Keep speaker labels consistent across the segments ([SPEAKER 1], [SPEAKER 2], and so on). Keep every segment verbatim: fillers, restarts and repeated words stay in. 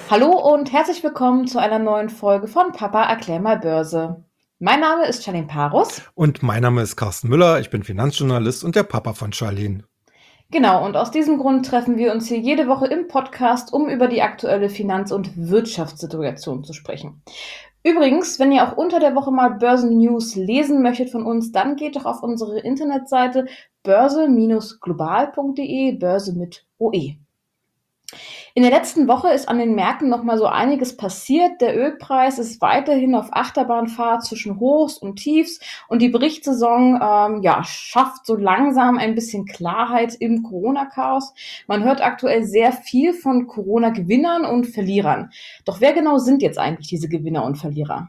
[SPEAKER 1] Hallo und herzlich willkommen zu einer neuen Folge von Papa erklär mal Börse. Mein Name ist Charlene Parus.
[SPEAKER 2] Und mein Name ist Carsten Müller, ich bin Finanzjournalist und der Papa von Charlene.
[SPEAKER 1] Genau, und aus diesem Grund treffen wir uns hier jede Woche im Podcast, um über die aktuelle Finanz- und Wirtschaftssituation zu sprechen. Übrigens, wenn ihr auch unter der Woche mal Börsennews lesen möchtet von uns, dann geht doch auf unsere Internetseite börse global punkt de, Börse mit O E. In der letzten Woche ist an den Märkten noch mal so einiges passiert. Der Ölpreis ist weiterhin auf Achterbahnfahrt zwischen Hochs und Tiefs und die Berichtssaison ähm, ja, schafft so langsam ein bisschen Klarheit im Corona-Chaos. Man hört aktuell sehr viel von Corona-Gewinnern und Verlierern. Doch wer genau sind jetzt eigentlich diese Gewinner und Verlierer?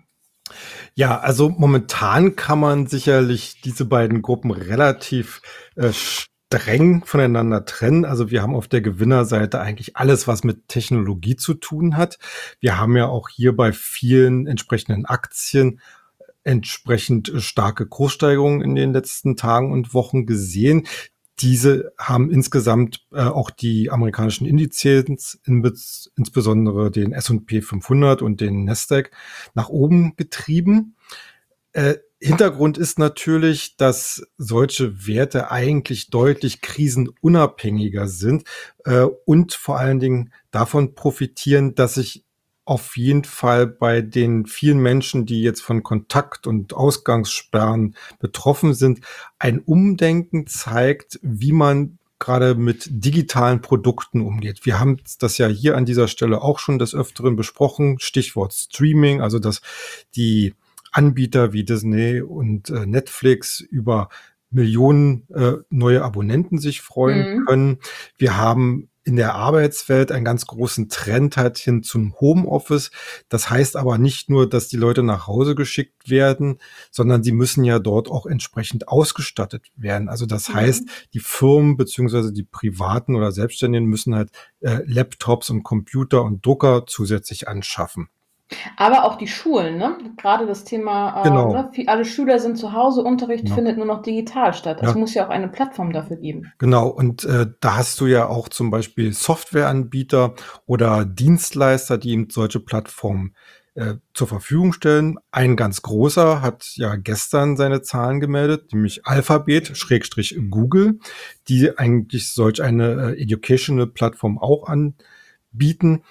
[SPEAKER 2] Ja, also momentan kann man sicherlich diese beiden Gruppen relativ äh, streng voneinander trennen. Also wir haben auf der Gewinnerseite eigentlich alles, was mit Technologie zu tun hat. Wir haben ja auch hier bei vielen entsprechenden Aktien entsprechend starke Kurssteigerungen in den letzten Tagen und Wochen gesehen. Diese haben insgesamt äh, auch die amerikanischen Indizes, in, insbesondere den S und P fünfhundert und den Nasdaq, nach oben getrieben. Äh, Hintergrund ist natürlich, dass solche Werte eigentlich deutlich krisenunabhängiger sind äh, und vor allen Dingen davon profitieren, dass sich auf jeden Fall bei den vielen Menschen, die jetzt von Kontakt- und Ausgangssperren betroffen sind, ein Umdenken zeigt, wie man gerade mit digitalen Produkten umgeht. Wir haben das ja hier an dieser Stelle auch schon des Öfteren besprochen. Stichwort Streaming, also dass die Anbieter wie Disney und äh, Netflix über Millionen äh, neue Abonnenten sich freuen
[SPEAKER 1] Mhm.
[SPEAKER 2] können. Wir haben in der Arbeitswelt einen ganz großen Trend halt hin zum Homeoffice. Das heißt aber nicht nur, dass die Leute nach Hause geschickt werden, sondern sie müssen ja dort auch entsprechend ausgestattet werden. Also das heißt,
[SPEAKER 1] Mhm.
[SPEAKER 2] die Firmen beziehungsweise die Privaten oder Selbstständigen müssen halt äh, Laptops und Computer und Drucker zusätzlich anschaffen.
[SPEAKER 1] Aber auch die Schulen, ne? Gerade das Thema, äh,
[SPEAKER 2] Genau.
[SPEAKER 1] ne? Viel, alle Schüler sind zu Hause, Unterricht
[SPEAKER 2] Ja.
[SPEAKER 1] findet nur noch digital statt. Es
[SPEAKER 2] Ja.
[SPEAKER 1] muss ja auch eine Plattform dafür geben.
[SPEAKER 2] Genau, und äh, da hast du ja auch zum Beispiel Softwareanbieter oder Dienstleister, die eben solche Plattformen äh, zur Verfügung stellen. Ein ganz großer hat ja gestern seine Zahlen gemeldet, nämlich Alphabet, Schrägstrich Google, die eigentlich solch eine äh, Educational Plattform auch anbieten.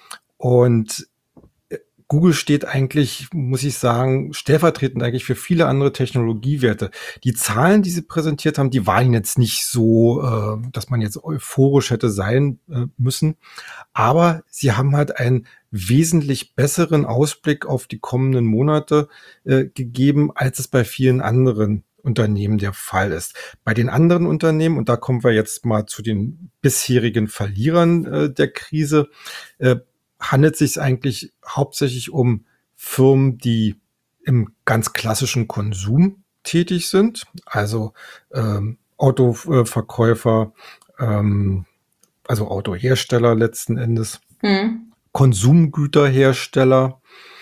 [SPEAKER 2] Und Google steht eigentlich, muss ich sagen, stellvertretend eigentlich für viele andere Technologiewerte. Die Zahlen, die sie präsentiert haben, die waren jetzt nicht so, äh, dass man jetzt euphorisch hätte sein äh, müssen. Aber sie haben halt einen wesentlich besseren Ausblick auf die kommenden Monate äh, gegeben, als es bei vielen anderen Unternehmen der Fall ist. Bei den anderen Unternehmen, und da kommen wir jetzt mal zu den bisherigen Verlierern äh, der Krise, äh, handelt es sich eigentlich hauptsächlich um Firmen, die im ganz klassischen Konsum tätig sind, also ähm, Autoverkäufer, ähm, also Autohersteller letzten Endes,
[SPEAKER 1] Mhm.
[SPEAKER 2] Konsumgüterhersteller,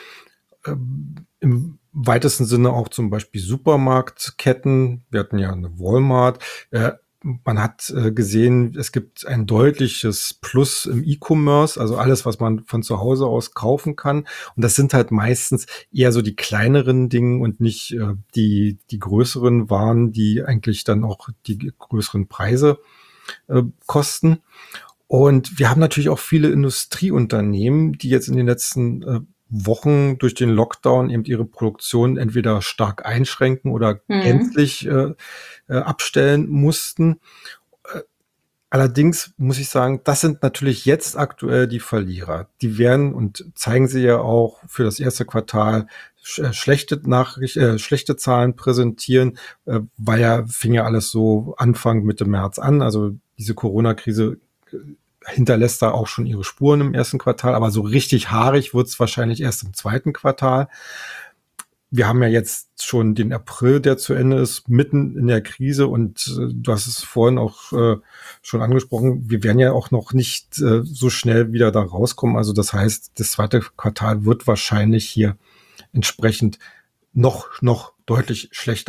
[SPEAKER 2] ähm, im weitesten Sinne auch zum Beispiel Supermarktketten. Wir hatten ja eine Walmart. Äh, man hat äh, gesehen, es gibt ein deutliches Plus im E-Commerce, also alles, was man von zu Hause aus kaufen kann. Und das sind halt meistens eher so die kleineren Dinge und nicht äh, die, die größeren Waren, die eigentlich dann auch die größeren Preise äh, kosten. Und wir haben natürlich auch viele Industrieunternehmen, die jetzt in den letzten äh, Wochen durch den Lockdown eben ihre Produktion entweder stark einschränken oder
[SPEAKER 1] Mhm.
[SPEAKER 2] gänzlich äh, äh, abstellen mussten. Äh, Allerdings muss ich sagen, das sind natürlich jetzt aktuell die Verlierer. Die werden und zeigen sie ja auch für das erste Quartal sch äh, schlechte Nachricht, äh, schlechte Zahlen präsentieren, äh, weil ja fing ja alles so Anfang Mitte März an. Also diese Corona-Krise äh, hinterlässt da auch schon ihre Spuren im ersten Quartal, aber so richtig haarig wird es wahrscheinlich erst im zweiten Quartal. Wir haben ja jetzt schon den April, der zu Ende ist, mitten in der Krise und äh, du hast es vorhin auch äh, schon angesprochen, wir werden ja auch noch nicht äh, so schnell wieder da rauskommen. Also das heißt, das zweite Quartal wird wahrscheinlich hier entsprechend noch, noch deutlich schlechter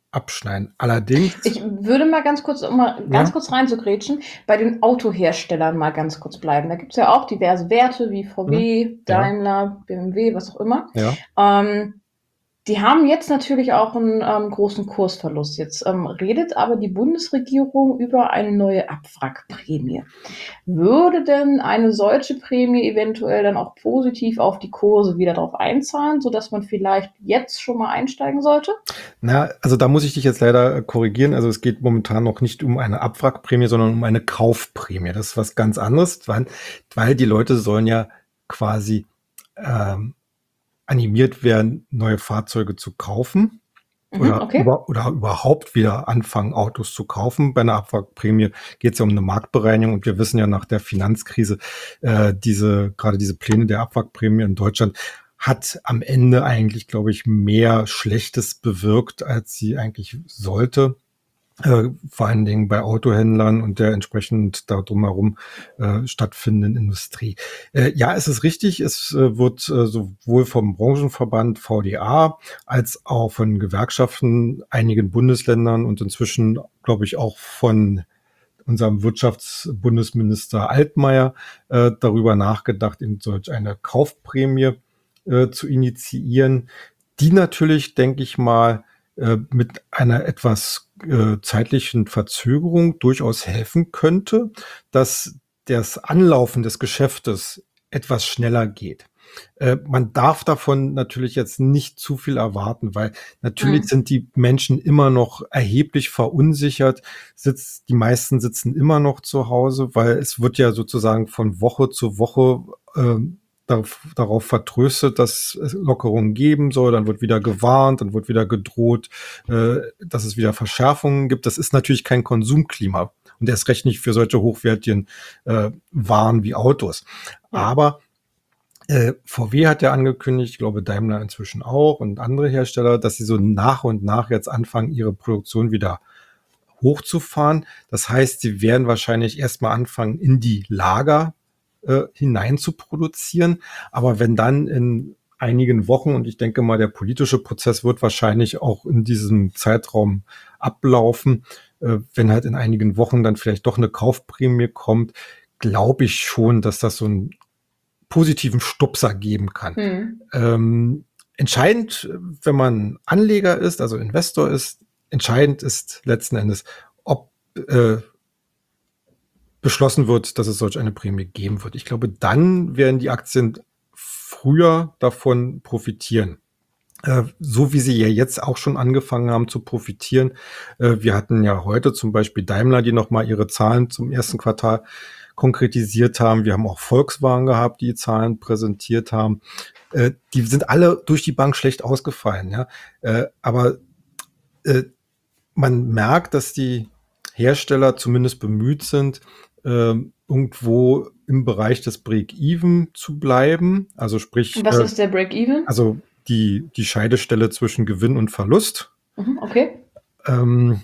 [SPEAKER 2] abschneiden. Allerdings.
[SPEAKER 1] Ich würde mal ganz kurz, um mal ganz ja. kurz reinzugrätschen, bei den Autoherstellern mal ganz kurz bleiben. Da gibt es ja auch diverse Werte wie V W, hm. Daimler, ja. B M W, was auch immer.
[SPEAKER 2] Ja.
[SPEAKER 1] Ähm, Die haben jetzt natürlich auch einen ähm, großen Kursverlust. Jetzt ähm, redet aber die Bundesregierung über eine neue Abwrackprämie. Würde denn eine solche Prämie eventuell dann auch positiv auf die Kurse wieder drauf einzahlen, sodass man vielleicht jetzt schon mal einsteigen sollte?
[SPEAKER 2] Na, also da muss ich dich jetzt leider korrigieren. Also es geht momentan noch nicht um eine Abwrackprämie, sondern um eine Kaufprämie. Das ist was ganz anderes, weil, weil die Leute sollen ja quasi ähm, animiert werden, neue Fahrzeuge zu kaufen mhm, oder, okay. über, oder überhaupt wieder anfangen, Autos zu kaufen. Bei einer Abwrackprämie geht es ja um eine Marktbereinigung und wir wissen ja nach der Finanzkrise, äh, diese gerade diese Pläne der Abwrackprämie in Deutschland hat am Ende eigentlich, glaube ich, mehr Schlechtes bewirkt, als sie eigentlich sollte. Äh, vor allen Dingen bei Autohändlern und der entsprechend da drumherum äh, stattfindenden Industrie. Äh, ja, es ist richtig, es äh, wird äh, sowohl vom Branchenverband V D A als auch von Gewerkschaften, einigen Bundesländern und inzwischen, glaube ich, auch von unserem Wirtschaftsbundesminister Altmaier äh, darüber nachgedacht, in solch eine Kaufprämie äh, zu initiieren, die natürlich, denke ich mal, mit einer etwas äh, zeitlichen Verzögerung durchaus helfen könnte, dass das Anlaufen des Geschäftes etwas schneller geht. Äh, man darf davon natürlich jetzt nicht zu viel erwarten, weil natürlich mhm. sind die Menschen immer noch erheblich verunsichert. Sitzt, die meisten sitzen immer noch zu Hause, weil es wird ja sozusagen von Woche zu Woche äh, Darauf, darauf vertröstet, dass es Lockerungen geben soll, dann wird wieder gewarnt, dann wird wieder gedroht, äh, dass es wieder Verschärfungen gibt. Das ist natürlich kein Konsumklima und erst recht nicht für solche hochwertigen äh, Waren wie Autos. Ja. Aber äh, V W hat ja angekündigt, ich glaube Daimler inzwischen auch und andere Hersteller, dass sie so nach und nach jetzt anfangen, ihre Produktion wieder hochzufahren. Das heißt, sie werden wahrscheinlich erstmal anfangen, in die Lager hinein zu produzieren. Aber wenn dann in einigen Wochen, und ich denke mal, der politische Prozess wird wahrscheinlich auch in diesem Zeitraum ablaufen, äh, wenn halt in einigen Wochen dann vielleicht doch eine Kaufprämie kommt, glaube ich schon, dass das so einen positiven Stupser geben kann. Hm. Ähm, entscheidend, wenn man Anleger ist, also Investor ist, entscheidend ist letzten Endes, ob äh, beschlossen wird, dass es solch eine Prämie geben wird. Ich glaube, dann werden die Aktien früher davon profitieren. Äh, so wie sie ja jetzt auch schon angefangen haben zu profitieren. Äh, wir hatten ja heute zum Beispiel Daimler, die nochmal ihre Zahlen zum ersten Quartal konkretisiert haben. Wir haben auch Volkswagen gehabt, die Zahlen präsentiert haben. Äh, die sind alle durch die Bank schlecht ausgefallen. Ja? Äh, aber äh, man merkt, dass die Hersteller zumindest bemüht sind, äh, irgendwo im Bereich des Break-Even zu bleiben. Also sprich,
[SPEAKER 1] was
[SPEAKER 2] äh,
[SPEAKER 1] ist der Break-Even?
[SPEAKER 2] Also die, die Scheidestelle zwischen Gewinn und Verlust.
[SPEAKER 1] Mhm, okay.
[SPEAKER 2] Ähm,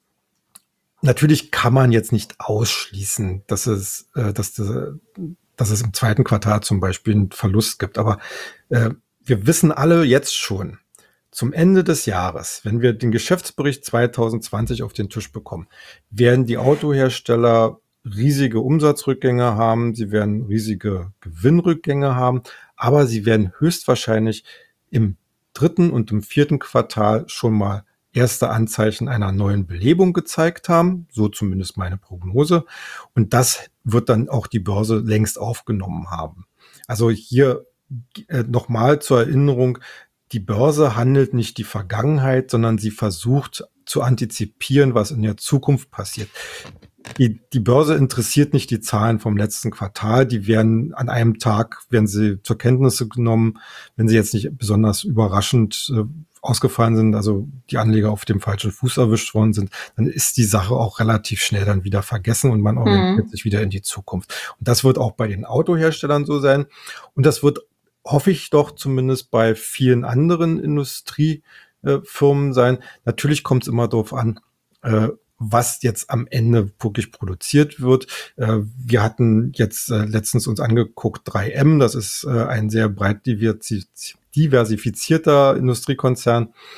[SPEAKER 2] natürlich kann man jetzt nicht ausschließen, dass es, äh, dass, das, dass es im zweiten Quartal zum Beispiel einen Verlust gibt. Aber äh, wir wissen alle jetzt schon, zum Ende des Jahres, wenn wir den Geschäftsbericht zwanzig zwanzig auf den Tisch bekommen, werden die Autohersteller riesige Umsatzrückgänge haben, sie werden riesige Gewinnrückgänge haben, aber sie werden höchstwahrscheinlich im dritten und im vierten Quartal schon mal erste Anzeichen einer neuen Belebung gezeigt haben, so zumindest meine Prognose. Und das wird dann auch die Börse längst aufgenommen haben. Also hier äh, nochmal zur Erinnerung, die Börse handelt nicht die Vergangenheit, sondern sie versucht zu antizipieren, was in der Zukunft passiert. Die, die Börse interessiert nicht die Zahlen vom letzten Quartal. Die werden an einem Tag, werden sie zur Kenntnis genommen, wenn sie jetzt nicht besonders überraschend äh, ausgefallen sind, also die Anleger auf dem falschen Fuß erwischt worden sind, dann ist die Sache auch relativ schnell dann wieder vergessen und man orientiert mhm. sich wieder in die Zukunft. Und das wird auch bei den Autoherstellern so sein. Und das wird, hoffe ich doch, zumindest bei vielen anderen Industriefirmen äh, sein. Natürlich kommt es immer darauf an, äh, was jetzt am Ende wirklich produziert wird. Äh, wir hatten jetzt äh, letztens uns angeguckt drei M, das ist äh, ein sehr breit diversifizierter Industriekonzern.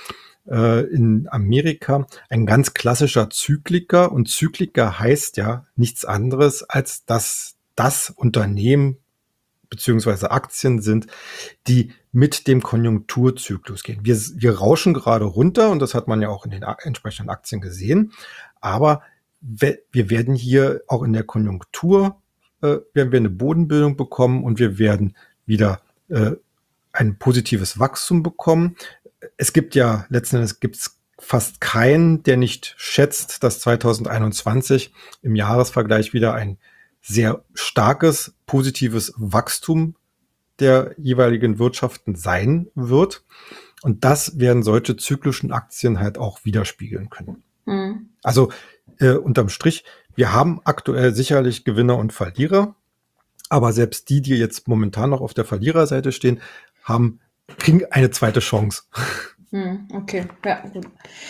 [SPEAKER 2] äh, in Amerika ein ganz klassischer Zykliker. Und Zykliker heißt ja nichts anderes, als dass das Unternehmen beziehungsweise Aktien sind, die mit dem Konjunkturzyklus gehen. Wir, wir rauschen gerade runter und das hat man ja auch in den a- entsprechenden Aktien gesehen. Aber we- wir werden hier auch in der Konjunktur, äh, werden wir eine Bodenbildung bekommen und wir werden wieder äh, ein positives Wachstum bekommen. Es gibt ja letzten Endes gibt's fast keinen, der nicht schätzt, dass zwanzig einundzwanzig im Jahresvergleich wieder ein sehr starkes, positives Wachstum der jeweiligen Wirtschaften sein wird. Und das werden solche zyklischen Aktien halt auch widerspiegeln können.
[SPEAKER 1] Mhm.
[SPEAKER 2] Also äh, unterm Strich, wir haben aktuell sicherlich Gewinner und Verlierer, aber selbst die, die jetzt momentan noch auf der Verliererseite stehen, haben, kriegen eine zweite Chance.
[SPEAKER 1] Hm, okay, ja, gut.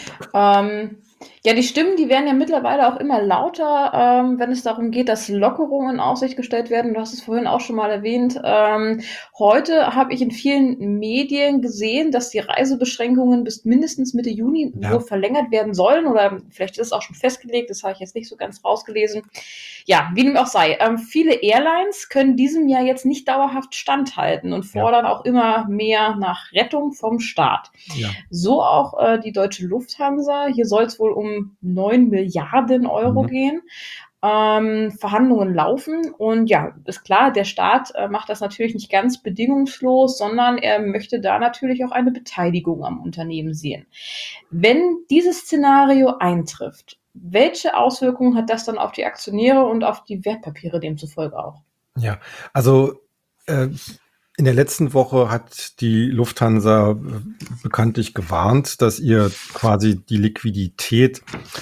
[SPEAKER 1] Ähm, ja, die Stimmen, die werden ja mittlerweile auch immer lauter, ähm, wenn es darum geht, dass Lockerungen in Aussicht gestellt werden. Du hast es vorhin auch schon mal erwähnt. Ähm, heute habe ich in vielen Medien gesehen, dass die Reisebeschränkungen bis mindestens Mitte Juni
[SPEAKER 2] Ja.
[SPEAKER 1] wohl verlängert werden sollen oder vielleicht ist es auch schon festgelegt, das habe ich jetzt nicht so ganz rausgelesen. Ja, wie dem auch sei. Ähm, viele Airlines können diesem Jahr jetzt nicht dauerhaft standhalten und fordern auch immer mehr nach Rettung vom Staat.
[SPEAKER 2] Ja.
[SPEAKER 1] So auch äh, die deutsche Lufthansa. Hier soll es wohl um neun Milliarden Euro
[SPEAKER 2] Mhm.
[SPEAKER 1] gehen. Ähm, Verhandlungen laufen und ja, ist klar, der Staat äh, macht das natürlich nicht ganz bedingungslos, sondern er möchte da natürlich auch eine Beteiligung am Unternehmen sehen. Wenn dieses Szenario eintrifft, welche Auswirkungen hat das dann auf die Aktionäre und auf die Wertpapiere demzufolge auch?
[SPEAKER 2] Ja, also äh, in der letzten Woche hat die Lufthansa äh, bekanntlich gewarnt, dass ihr quasi die Liquidität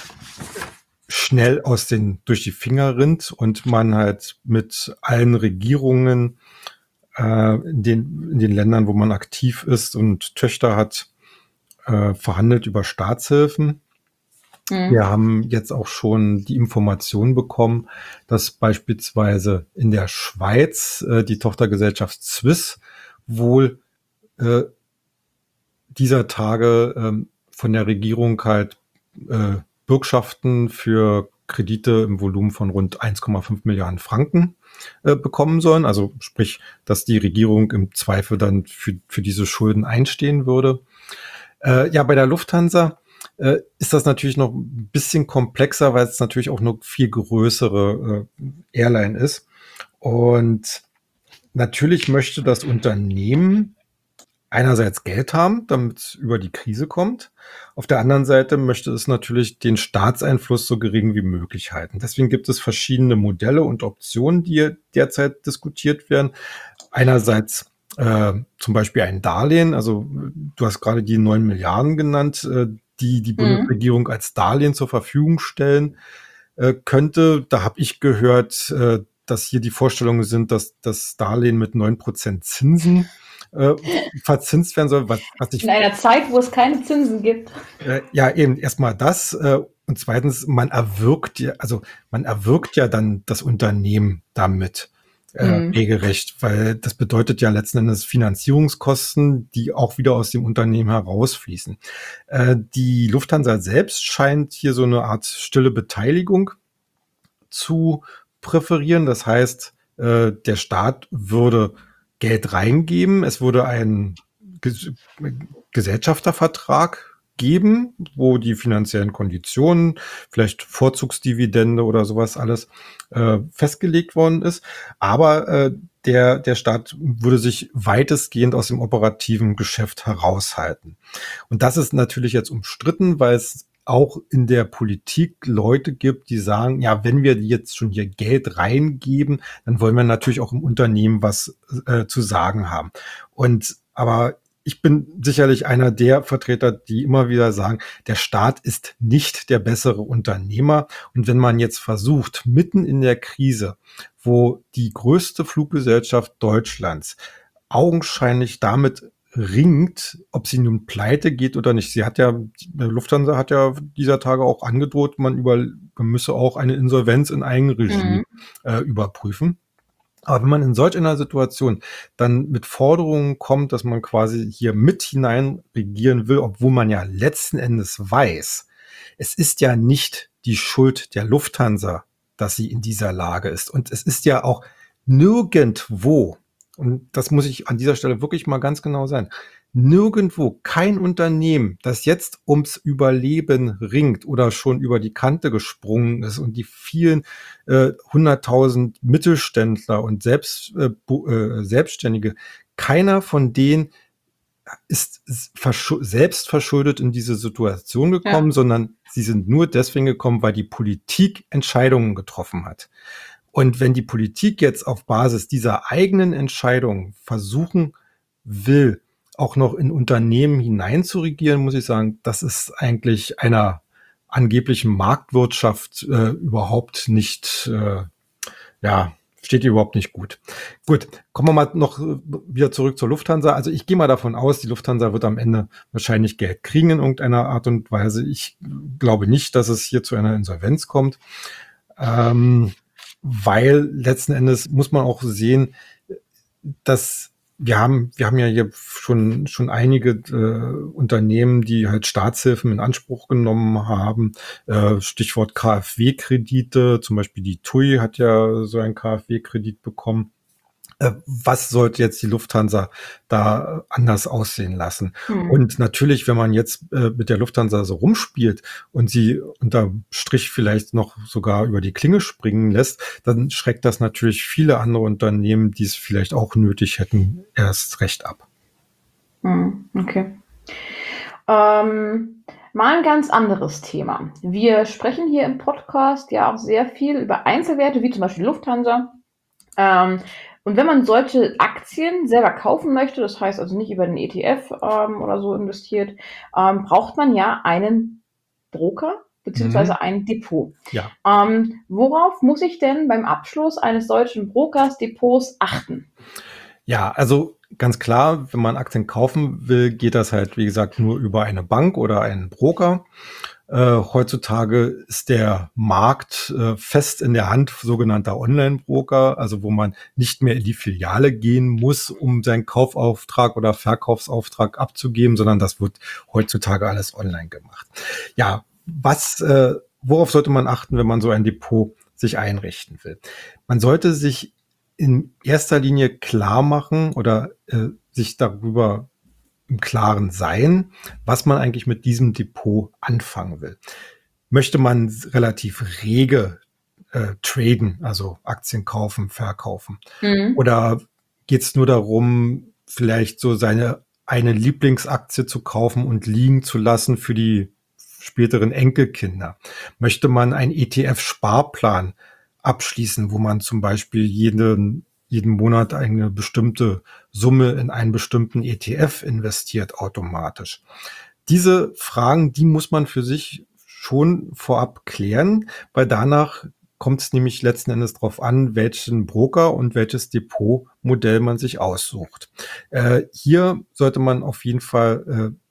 [SPEAKER 2] schnell aus den durch die Finger rinnt und man halt mit allen Regierungen äh, in den in den Ländern, wo man aktiv ist und Töchter hat, äh, verhandelt über Staatshilfen.
[SPEAKER 1] Mhm.
[SPEAKER 2] Wir haben jetzt auch schon die Information bekommen, dass beispielsweise in der Schweiz äh, die Tochtergesellschaft Swiss wohl äh, dieser Tage ähm, von der Regierung halt äh, Bürgschaften für Kredite im Volumen von rund eins Komma fünf Milliarden Franken äh, bekommen sollen. Also sprich, dass die Regierung im Zweifel dann für, für diese Schulden einstehen würde. Äh, ja, bei der Lufthansa äh, ist das natürlich noch ein bisschen komplexer, weil es natürlich auch eine viel größere äh, Airline ist. Und natürlich möchte das Unternehmen einerseits Geld haben, damit es über die Krise kommt. Auf der anderen Seite möchte es natürlich den Staatseinfluss so gering wie möglich halten. Deswegen gibt es verschiedene Modelle und Optionen, die derzeit diskutiert werden. Einerseits äh, zum Beispiel ein Darlehen. Also du hast gerade die neun Milliarden genannt, äh, die die
[SPEAKER 1] Mhm.
[SPEAKER 2] Bundesregierung als Darlehen zur Verfügung stellen äh, könnte. Da habe ich gehört, äh, dass hier die Vorstellungen sind, dass das Darlehen mit neun Prozent Zinsen äh, verzinst werden soll, was, was ich
[SPEAKER 1] In einer Zeit, wo es keine Zinsen gibt.
[SPEAKER 2] äh, ja eben erstmal das äh, und zweitens man erwirkt ja, also man erwirkt ja dann das Unternehmen damit äh,
[SPEAKER 1] Mhm.
[SPEAKER 2] regelrecht, weil das bedeutet ja letzten Endes Finanzierungskosten, die auch wieder aus dem Unternehmen herausfließen. Äh, die Lufthansa selbst scheint hier so eine Art stille Beteiligung zu präferieren. Das heißt, äh, der Staat würde Geld reingeben, es würde einen Ges Gesellschaftervertrag geben, wo die finanziellen Konditionen, vielleicht Vorzugsdividende oder sowas alles äh, festgelegt worden ist. Aber äh, der, der Staat würde sich weitestgehend aus dem operativen Geschäft heraushalten. Und das ist natürlich jetzt umstritten, weil es auch in der Politik Leute gibt, die sagen, ja, wenn wir jetzt schon hier Geld reingeben, dann wollen wir natürlich auch im Unternehmen was äh, zu sagen haben. Und aber ich bin sicherlich einer der Vertreter, die immer wieder sagen, der Staat ist nicht der bessere Unternehmer. Und wenn man jetzt versucht, mitten in der Krise, wo die größte Fluggesellschaft Deutschlands augenscheinlich damit ringt, ob sie nun pleite geht oder nicht. Sie hat ja, Lufthansa hat ja dieser Tage auch angedroht, man, über, man müsse auch eine Insolvenz in Eigenregie
[SPEAKER 1] Mhm.
[SPEAKER 2] äh, überprüfen. Aber wenn man in solch einer Situation dann mit Forderungen kommt, dass man quasi hier mit hinein regieren will, obwohl man ja letzten Endes weiß, es ist ja nicht die Schuld der Lufthansa, dass sie in dieser Lage ist. Und es ist ja auch nirgendwo, und das muss ich an dieser Stelle wirklich mal ganz genau sein, nirgendwo kein Unternehmen, das jetzt ums Überleben ringt oder schon über die Kante gesprungen ist und die vielen äh, hunderttausend Mittelständler und selbst, äh, bu- äh, Selbstständige, keiner von denen ist verschu- selbst verschuldet in diese Situation gekommen,
[SPEAKER 1] Ja.
[SPEAKER 2] sondern sie sind nur deswegen gekommen, weil die Politik Entscheidungen getroffen hat. Und wenn die Politik jetzt auf Basis dieser eigenen Entscheidungen versuchen will, auch noch in Unternehmen hineinzuregieren, muss ich sagen, das ist eigentlich einer angeblichen Marktwirtschaft äh, überhaupt nicht, äh, ja, steht ihr überhaupt nicht gut. Gut, kommen wir mal noch äh, wieder zurück zur Lufthansa. Also ich gehe mal davon aus, die Lufthansa wird am Ende wahrscheinlich Geld kriegen in irgendeiner Art und Weise. Ich glaube nicht, dass es hier zu einer Insolvenz kommt. Ähm, weil letzten Endes muss man auch sehen, dass wir haben, wir haben ja hier schon, schon einige äh, Unternehmen, die halt Staatshilfen in Anspruch genommen haben. Äh, Stichwort KfW-Kredite, zum Beispiel die T U I hat ja so einen KfW-Kredit bekommen. Äh, was sollte jetzt die Lufthansa da anders aussehen lassen?
[SPEAKER 1] Hm.
[SPEAKER 2] Und natürlich, wenn man jetzt äh, mit der Lufthansa so rumspielt und sie unter Strich vielleicht noch sogar über die Klinge springen lässt, dann schreckt das natürlich viele andere Unternehmen, die es vielleicht auch nötig hätten, erst recht ab.
[SPEAKER 1] Hm, okay. Ähm, mal ein ganz anderes Thema. Wir sprechen hier im Podcast ja auch sehr viel über Einzelwerte, wie zum Beispiel Lufthansa. Ähm, und wenn man solche Aktien selber kaufen möchte, das heißt also nicht über den E T F ähm, oder so investiert, ähm, braucht man ja einen Broker beziehungsweise
[SPEAKER 2] Mhm.
[SPEAKER 1] ein Depot.
[SPEAKER 2] Ja.
[SPEAKER 1] Ähm, worauf muss ich denn beim Abschluss eines solchen Brokers Depots achten?
[SPEAKER 2] Ja, also ganz klar, wenn man Aktien kaufen will, geht das halt, wie gesagt, nur über eine Bank oder einen Broker. Äh, heutzutage ist der Markt äh, fest in der Hand sogenannter Online-Broker, also wo man nicht mehr in die Filiale gehen muss, um seinen Kaufauftrag oder Verkaufsauftrag abzugeben, sondern das wird heutzutage alles online gemacht. Ja, was, äh, worauf sollte man achten, wenn man so ein Depot sich einrichten will? Man sollte sich in erster Linie klar machen oder äh, sich darüber im Klaren sein, was man eigentlich mit diesem Depot anfangen will. Möchte man relativ rege äh, traden, also Aktien kaufen, verkaufen?
[SPEAKER 1] Mhm.
[SPEAKER 2] Oder geht es nur darum, vielleicht so seine eine Lieblingsaktie zu kaufen und liegen zu lassen für die späteren Enkelkinder? Möchte man einen E T F-Sparplan abschließen, wo man zum Beispiel jeden, jeden Monat eine bestimmte Summe in einen bestimmten E T F investiert automatisch? Diese Fragen, die muss man für sich schon vorab klären, weil danach kommt es nämlich letzten Endes darauf an, welchen Broker und welches Depotmodell man sich aussucht. Äh, hier sollte man auf jeden Fall äh,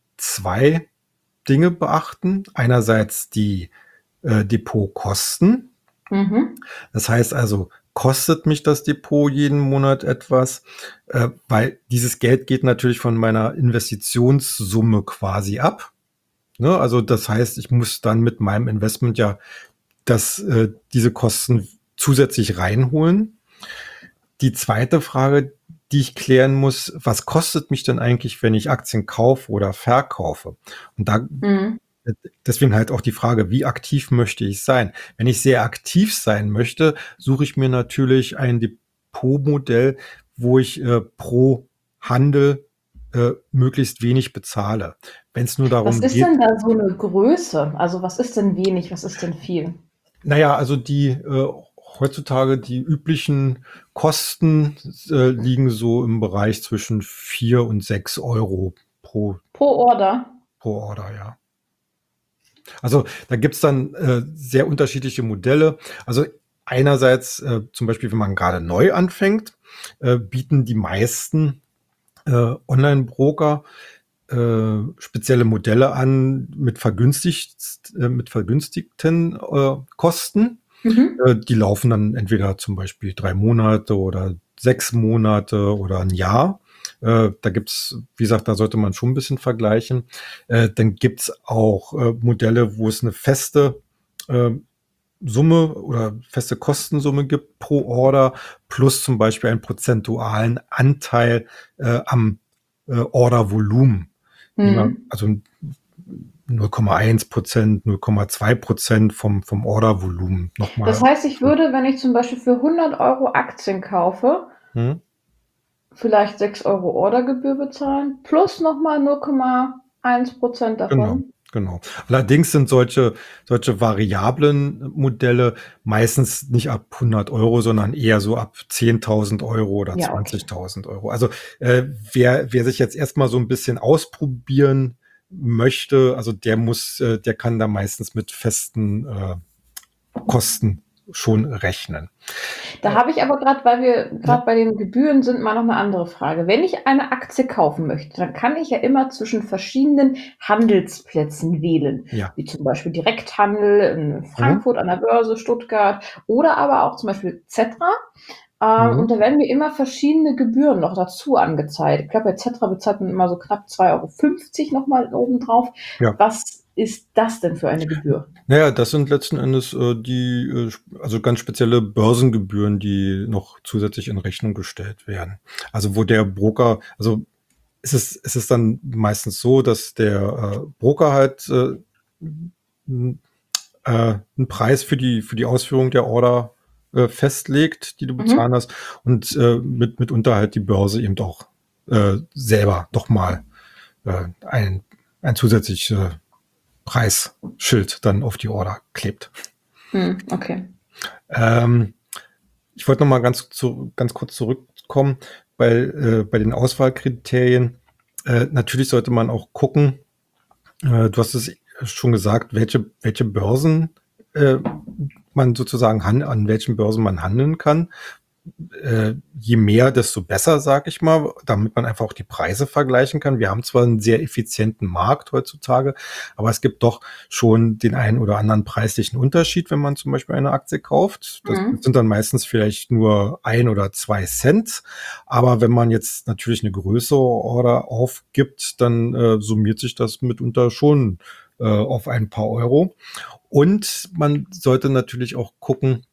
[SPEAKER 2] zwei Dinge beachten. Einerseits die äh, Depotkosten.
[SPEAKER 1] Mhm.
[SPEAKER 2] Das heißt also, kostet mich das Depot jeden Monat etwas? Äh, weil dieses Geld geht natürlich von meiner Investitionssumme quasi ab. Ne? Also das heißt, ich muss dann mit meinem Investment ja das, äh, diese Kosten zusätzlich reinholen. Die zweite Frage, die ich klären muss, was kostet mich denn eigentlich, wenn ich Aktien kaufe oder verkaufe? Und da
[SPEAKER 1] Mhm.
[SPEAKER 2] deswegen halt auch die Frage, wie aktiv möchte ich sein? Wenn ich sehr aktiv sein möchte, suche ich mir natürlich ein Depotmodell, wo ich äh, pro Handel äh, möglichst wenig bezahle. Wenn es nur
[SPEAKER 1] Was
[SPEAKER 2] darum
[SPEAKER 1] ist
[SPEAKER 2] geht,
[SPEAKER 1] denn da so eine Größe? Also, was ist denn wenig, was ist denn viel?
[SPEAKER 2] naja, also die äh, heutzutage die üblichen Kosten äh, liegen so im Bereich zwischen vier und sechs Euro pro,
[SPEAKER 1] Pro Order?
[SPEAKER 2] pro Order, ja. Also da gibt's dann äh, sehr unterschiedliche Modelle. Also einerseits äh, zum Beispiel, wenn man gerade neu anfängt, äh, bieten die meisten äh, Online-Broker äh, spezielle Modelle an mit vergünstigt, äh, mit vergünstigten äh, Kosten.
[SPEAKER 1] Mhm.
[SPEAKER 2] Äh, die laufen dann entweder zum Beispiel drei Monate oder sechs Monate oder ein Jahr. Äh, da gibt's, wie gesagt, da sollte man schon ein bisschen vergleichen. Äh, dann gibt's auch äh, Modelle, wo es eine feste äh, Summe oder feste Kostensumme gibt pro Order plus zum Beispiel einen prozentualen Anteil äh, am äh, Ordervolumen. Wie man,
[SPEAKER 1] Mhm.
[SPEAKER 2] also null Komma eins Prozent, null Komma zwei Prozent vom, vom Ordervolumen
[SPEAKER 1] Das
[SPEAKER 2] nochmal.
[SPEAKER 1] heißt, ich würde, wenn ich zum Beispiel für hundert Euro Aktien kaufe,
[SPEAKER 2] Hm?
[SPEAKER 1] vielleicht sechs Euro Ordergebühr bezahlen, plus nochmal null Komma eins Prozent
[SPEAKER 2] Genau,
[SPEAKER 1] davon.
[SPEAKER 2] genau. Allerdings sind solche, solche variablen Modelle meistens nicht ab hundert Euro, sondern eher so ab zehntausend Euro oder
[SPEAKER 1] Ja, okay.
[SPEAKER 2] zwanzigtausend Euro. Also äh, wer, wer sich jetzt erstmal so ein bisschen ausprobieren möchte, also der muss, äh, der kann da meistens mit festen äh, Kosten schon rechnen.
[SPEAKER 1] Da habe ich aber gerade, weil wir
[SPEAKER 2] Ja,
[SPEAKER 1] gerade bei den Gebühren sind, mal noch eine andere Frage. Wenn ich eine Aktie kaufen möchte, dann kann ich ja immer zwischen verschiedenen Handelsplätzen wählen,
[SPEAKER 2] ja.
[SPEAKER 1] wie zum Beispiel Direkthandel in
[SPEAKER 2] Mhm.
[SPEAKER 1] Frankfurt an der Börse, Stuttgart oder aber auch zum Beispiel Xetra. Ähm,
[SPEAKER 2] Mhm.
[SPEAKER 1] und da werden mir immer verschiedene Gebühren noch dazu angezeigt. Ich glaube, bei Xetra bezahlt man immer so knapp zwei Euro fünfzig nochmal obendrauf.
[SPEAKER 2] Ja.
[SPEAKER 1] Was ist das denn für eine Gebühr?
[SPEAKER 2] Naja, das sind letzten Endes äh, die, äh, sp- also ganz spezielle Börsengebühren, die noch zusätzlich in Rechnung gestellt werden. Also wo der Broker, also es ist, es ist dann meistens so, dass der äh, Broker halt äh, n- äh, einen Preis für die, für die Ausführung der Order äh, festlegt, die du bezahlen
[SPEAKER 1] Mhm.
[SPEAKER 2] hast, und äh, mit, mitunter halt die Börse eben auch äh, selber doch mal äh, ein, ein zusätzliches Preisschild dann auf die Order klebt.
[SPEAKER 1] Hm, okay.
[SPEAKER 2] Ähm, ich wollte noch mal ganz, zu, ganz kurz zurückkommen bei, äh, bei den Auswahlkriterien. Äh, natürlich sollte man auch gucken, äh, du hast es schon gesagt, welche, welche Börsen äh, man sozusagen han an welchen Börsen man handeln kann. Äh, je mehr, desto besser, sag ich mal, damit man einfach auch die Preise vergleichen kann. Wir haben zwar einen sehr effizienten Markt heutzutage, aber es gibt doch schon den einen oder anderen preislichen Unterschied, wenn man zum Beispiel eine Aktie kauft. Das
[SPEAKER 1] Mhm.
[SPEAKER 2] sind dann meistens vielleicht nur ein oder zwei Cent. Aber wenn man jetzt natürlich eine größere Order aufgibt, dann äh, summiert sich das mitunter schon äh, auf ein paar Euro. Und man sollte natürlich auch gucken,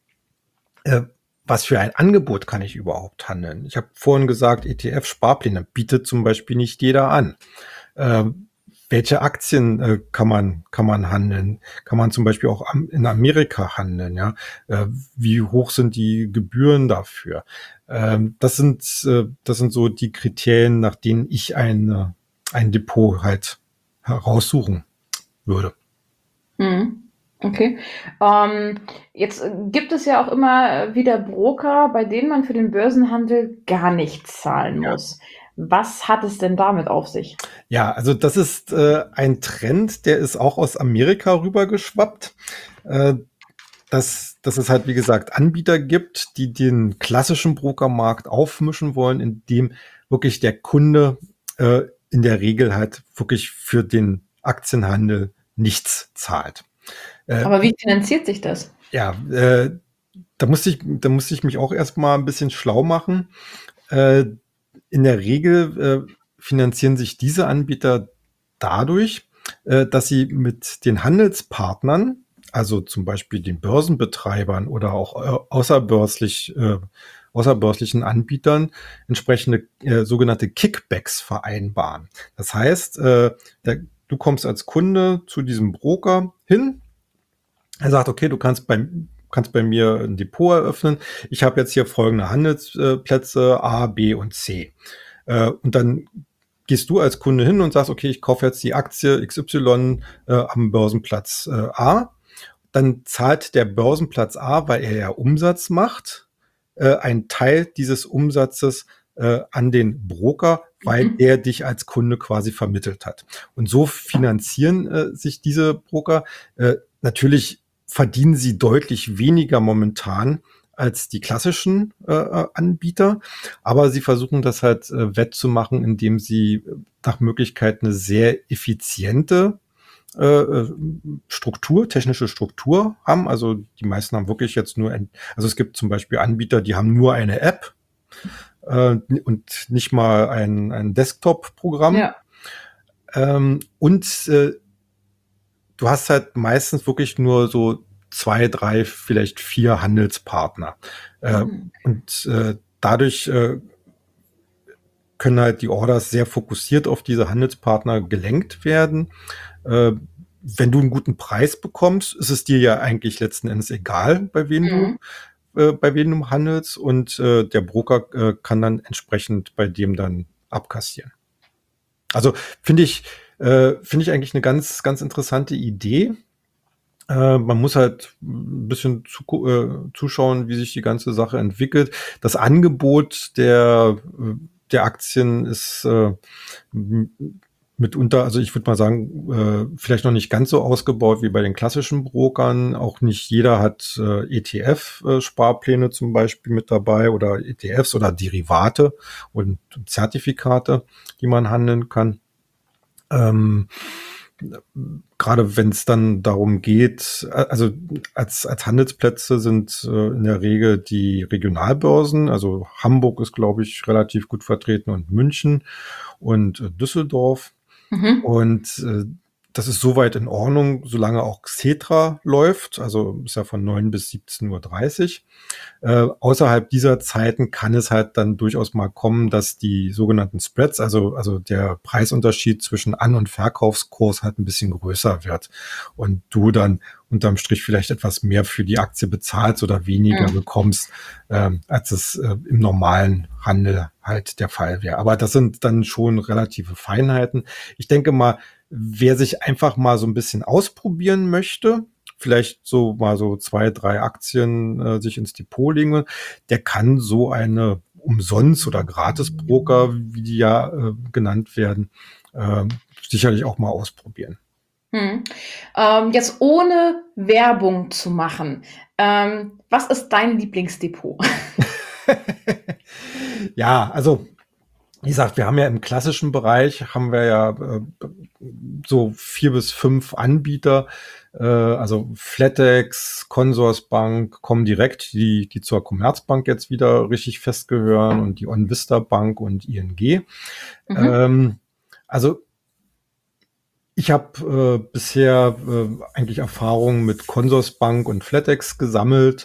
[SPEAKER 2] äh, was für ein Angebot kann ich überhaupt handeln? Ich habe vorhin gesagt, E T F-Sparpläne bietet zum Beispiel nicht jeder an. Ähm, welche Aktien äh, kann man kann man handeln? Kann man zum Beispiel auch am, in Amerika handeln? Ja, äh, wie hoch sind die Gebühren dafür? Ähm, das sind äh, das sind so die Kriterien, nach denen ich ein äh, ein Depot halt heraussuchen würde.
[SPEAKER 1] Mhm. Okay. Ähm, jetzt äh, gibt es ja auch immer äh, wieder Broker, bei denen man für den Börsenhandel gar nichts zahlen
[SPEAKER 2] Ja.
[SPEAKER 1] muss. Was hat es denn damit auf sich?
[SPEAKER 2] Ja, also das ist äh, ein Trend, der ist auch aus Amerika rübergeschwappt. Äh, dass, dass es halt, wie gesagt, Anbieter gibt, die den klassischen Brokermarkt aufmischen wollen, indem wirklich der Kunde äh, in der Regel halt wirklich für den Aktienhandel nichts zahlt. Äh,
[SPEAKER 1] Aber wie finanziert sich das?
[SPEAKER 2] ja, äh, da musste ich, da musste ich mich auch erstmal ein bisschen schlau machen. Äh, in der Regel äh, finanzieren sich diese Anbieter dadurch, äh, dass sie mit den Handelspartnern, also zum Beispiel den Börsenbetreibern oder auch äh, außerbörslich, äh, außerbörslichen Anbietern, entsprechende äh, sogenannte Kickbacks vereinbaren. Das heißt, äh, der, du kommst als Kunde zu diesem Broker hin. Er sagt, okay, du kannst bei, kannst bei mir ein Depot eröffnen. Ich habe jetzt hier folgende Handelsplätze A, B und C. Äh, und dann gehst du als Kunde hin und sagst, okay, ich kaufe jetzt die Aktie X Y äh, am Börsenplatz äh, A. Dann zahlt der Börsenplatz A, weil er ja Umsatz macht, äh, einen Teil dieses Umsatzes äh, an den Broker, weil
[SPEAKER 1] Mhm.
[SPEAKER 2] der dich als Kunde quasi vermittelt hat. Und so finanzieren äh, sich diese Broker. Äh, natürlich verdienen sie deutlich weniger momentan als die klassischen äh, äh, Anbieter, aber sie versuchen das halt äh, wettzumachen, indem sie nach Möglichkeit eine sehr effiziente äh, Struktur, technische Struktur haben. Also die meisten haben wirklich jetzt nur, ein, also es gibt zum Beispiel Anbieter, die haben nur eine App äh, und nicht mal ein, ein Desktop-Programm.
[SPEAKER 1] Ja.
[SPEAKER 2] Ähm, und äh, du hast halt meistens wirklich nur so zwei, drei, vielleicht vier Handelspartner. Äh,
[SPEAKER 1] Mhm.
[SPEAKER 2] und äh, dadurch äh, können halt die Orders sehr fokussiert auf diese Handelspartner gelenkt werden. Äh, wenn du einen guten Preis bekommst, ist es dir ja eigentlich letzten Endes egal, bei wem
[SPEAKER 1] Mhm.
[SPEAKER 2] du, äh, bei wem du handelst, und äh, der Broker äh, kann dann entsprechend bei dem dann abkassieren. Also finde ich, äh, finde ich eigentlich eine ganz, ganz interessante Idee. Äh, man muss halt ein bisschen zu, äh, zuschauen, wie sich die ganze Sache entwickelt. Das Angebot der, äh, der Aktien ist äh, m- mitunter, also ich würde mal sagen, äh, vielleicht noch nicht ganz so ausgebaut wie bei den klassischen Brokern. Auch nicht jeder hat äh, E T F-Sparpläne zum Beispiel mit dabei oder E T Fs oder Derivate und Zertifikate, die man handeln kann. Ähm, Gerade wenn es dann darum geht, äh, also als, als Handelsplätze sind äh, in der Regel die Regionalbörsen, also Hamburg ist, glaube ich, relativ gut vertreten und München und äh, Düsseldorf.
[SPEAKER 1] Mhm.
[SPEAKER 2] Und äh, das ist soweit in Ordnung, solange auch Xetra läuft, also ist ja von neun bis siebzehn Uhr dreißig. Äh, außerhalb dieser Zeiten kann es halt dann durchaus mal kommen, dass die sogenannten Spreads, also, also der Preisunterschied zwischen An- und Verkaufskurs halt ein bisschen größer wird und du dann unterm Strich vielleicht etwas mehr für die Aktie bezahlst oder weniger
[SPEAKER 1] Mhm.
[SPEAKER 2] bekommst, ähm, als es äh, im normalen Handel halt der Fall wäre. Aber das sind dann schon relative Feinheiten. Ich denke mal, wer sich einfach mal so ein bisschen ausprobieren möchte, vielleicht so mal so zwei, drei Aktien äh, sich ins Depot legen will, der kann so eine Umsonst- oder Gratis-Broker, wie die ja äh, genannt werden, äh, sicherlich auch mal ausprobieren.
[SPEAKER 1] Mhm. Ähm, jetzt ohne Werbung zu machen, ähm, was ist dein Lieblingsdepot?
[SPEAKER 2] Ja, also wie gesagt, wir haben ja im klassischen Bereich haben wir ja äh, so vier bis fünf Anbieter, äh, also Flatex, Consorsbank, Comdirect, die, die zur Commerzbank jetzt wieder richtig festgehören, und die OnVista Bank und I N G.
[SPEAKER 1] Mhm.
[SPEAKER 2] Ähm, also ich habe äh, bisher äh, eigentlich Erfahrungen mit Consorsbank und Flatex gesammelt,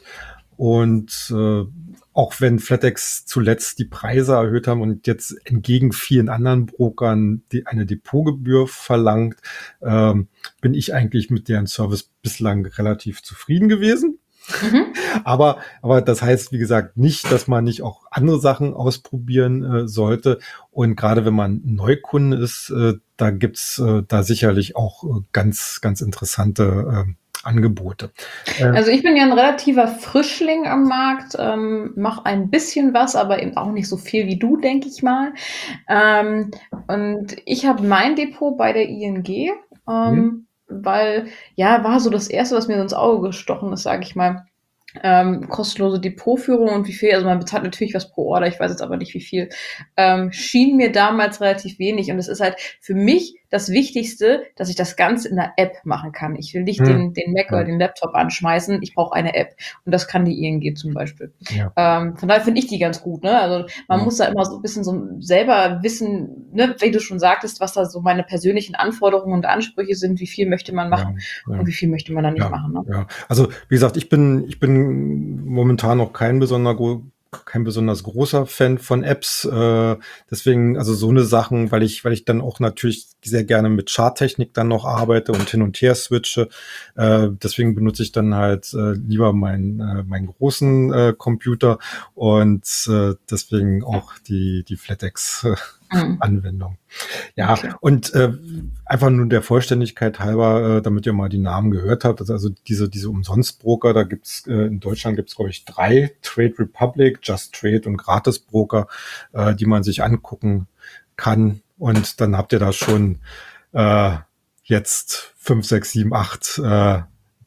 [SPEAKER 2] und äh, auch wenn Flatex zuletzt die Preise erhöht haben und jetzt entgegen vielen anderen Brokern die eine Depotgebühr verlangt, ähm, bin ich eigentlich mit deren Service bislang relativ zufrieden gewesen.
[SPEAKER 1] Mhm.
[SPEAKER 2] Aber, aber das heißt, wie gesagt, nicht, dass man nicht auch andere Sachen ausprobieren äh, sollte. Und gerade wenn man Neukunde ist, äh, da gibt's äh, da sicherlich auch äh, ganz, ganz interessante äh, Angebote. Äh,
[SPEAKER 1] Also ich bin ja ein relativer Frischling am Markt, ähm, mache ein bisschen was, aber eben auch nicht so viel wie du, denke ich mal. Ähm, und ich habe mein Depot bei der I N G,
[SPEAKER 2] hm?
[SPEAKER 1] ähm, weil, ja, war so das Erste, was mir so ins Auge gestochen ist, sage ich mal. Ähm, kostenlose Depotführung und wie viel, also man bezahlt natürlich was pro Order, ich weiß jetzt aber nicht wie viel, ähm, schien mir damals relativ wenig, und es ist halt für mich das Wichtigste, dass ich das Ganze in der App machen kann. Ich will nicht
[SPEAKER 2] Hm.
[SPEAKER 1] den, den Mac oder
[SPEAKER 2] Ja,
[SPEAKER 1] den Laptop anschmeißen, ich brauche eine App, und das kann die I N G zum Beispiel.
[SPEAKER 2] ja,
[SPEAKER 1] Ähm, von daher finde ich die ganz gut, ne? Also man
[SPEAKER 2] ja,
[SPEAKER 1] muss da immer so ein bisschen so selber wissen, ne, wie du schon sagtest, was da so meine persönlichen Anforderungen und Ansprüche sind, wie viel möchte man
[SPEAKER 2] ja,
[SPEAKER 1] machen und
[SPEAKER 2] ja.
[SPEAKER 1] wie viel möchte man dann nicht
[SPEAKER 2] Ja,
[SPEAKER 1] machen, ne?
[SPEAKER 2] ja. Also wie gesagt, ich bin, ich bin momentan noch kein besonder gro- kein besonders großer Fan von Apps. Äh, deswegen, also so eine Sachen, weil ich, weil ich dann auch natürlich sehr gerne mit Charttechnik dann noch arbeite und hin und her switche. Äh, deswegen benutze ich dann halt äh, lieber meinen äh, meinen großen äh, Computer, und äh, deswegen auch die die Flatex äh,
[SPEAKER 1] Mhm.
[SPEAKER 2] Anwendung. Ja,
[SPEAKER 1] Okay.
[SPEAKER 2] und äh, einfach nur der Vollständigkeit halber, äh, damit ihr mal die Namen gehört habt, also also diese diese Umsonstbroker, da gibt's äh, in Deutschland gibt's glaube ich drei: Trade Republic, Just Trade und Gratisbroker, äh, die man sich angucken kann. Und dann habt ihr da schon äh, jetzt fünf, sechs, sieben, acht äh,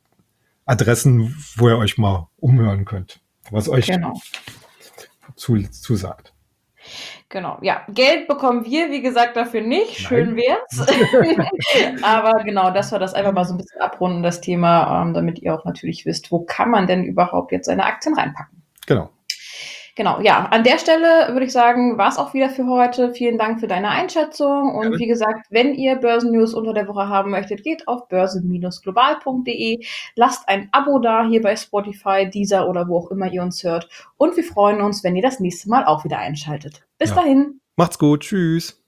[SPEAKER 2] Adressen, wo ihr euch mal umhören könnt, was euch
[SPEAKER 1] Genau.
[SPEAKER 2] zu, zusagt.
[SPEAKER 1] Genau, ja. Geld bekommen wir, wie gesagt, dafür nicht. Schön
[SPEAKER 2] Nein.
[SPEAKER 1] wär's. Aber genau, dass wir das einfach mal so 'n bisschen abrunden, das Thema, ähm, damit ihr auch natürlich wisst, wo kann man denn überhaupt jetzt seine Aktien reinpacken?
[SPEAKER 2] Genau.
[SPEAKER 1] Genau, ja. An der Stelle würde ich sagen, war's auch wieder für heute. Vielen Dank für deine Einschätzung und
[SPEAKER 2] Gerne.
[SPEAKER 1] wie gesagt, wenn ihr Börsennews unter der Woche haben möchtet, geht auf börse Bindestrich global Punkt de. Lasst ein Abo da hier bei Spotify, Deezer oder wo auch immer ihr uns hört und wir freuen uns, wenn ihr das nächste Mal auch wieder einschaltet. Bis
[SPEAKER 2] Ja.
[SPEAKER 1] dahin.
[SPEAKER 2] Macht's gut. Tschüss.